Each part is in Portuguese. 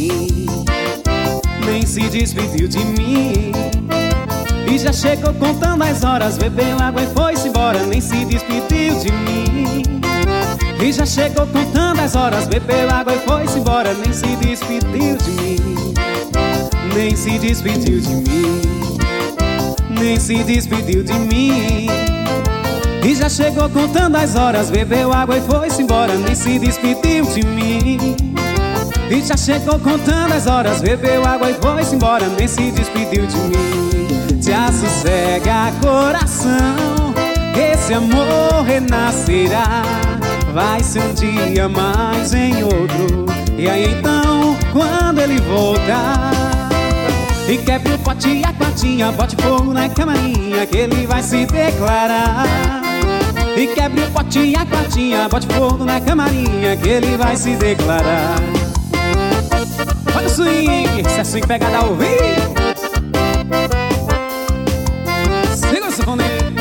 mim, nem se despediu de mim. E já chegou contando as horas, bebeu água e foi-se embora, nem se despediu de mim. E já chegou contando as horas, bebeu água e foi-se embora, nem se despediu de mim. Nem se despediu de mim, nem se despediu de mim. E já chegou contando as horas, bebeu água e foi-se embora, nem se despediu de mim. E já chegou contando as horas, bebeu água e foi-se embora, nem se despediu de mim. Se assossega coração, esse amor renascerá. Vai ser um dia mais em outro, e aí então, quando ele voltar, e quebre o pote e a quartinha, bote fogo na camarinha, que ele vai se declarar. E quebre o pote e a quartinha, bote fogo na camarinha, que ele vai se declarar. Olha o swing, se é swing pegada ao vivo. Siga o sanfone.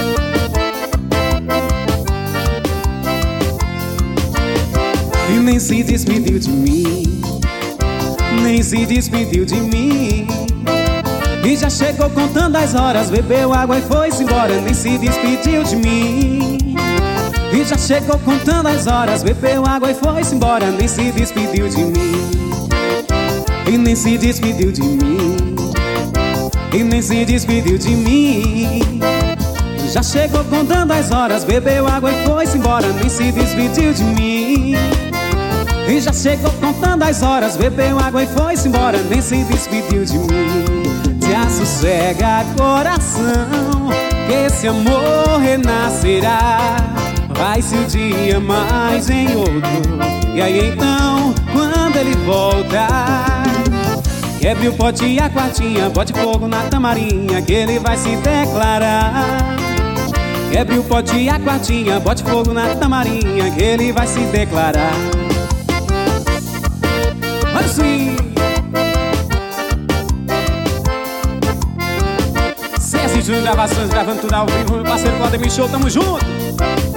E nem se despediu de mim, nem se despediu de mim. E já chegou contando as horas, bebeu água e foi-se embora, nem se despediu de mim. E já chegou contando as horas, bebeu água e foi-se embora, nem se despediu de mim. E nem se despediu de mim, e nem se despediu de mim. Já chegou contando as horas, bebeu água e foi-se embora, nem se despediu de mim. E já chegou contando as horas, bebeu água e foi-se embora, nem se despediu de mim. Se assossega coração, que esse amor renascerá. Vai-se o dia mais em outro, e aí então, quando ele voltar, quebre o pote e a quartinha, bote fogo na tamarinha, que ele vai se declarar. Quebre o pote e a quartinha, bote fogo na tamarinha, que ele vai se declarar. Olha sim! CS Júnior Gravações, gravando tudo ao vivo. Meu parceiro Claudemir Show, tamo junto!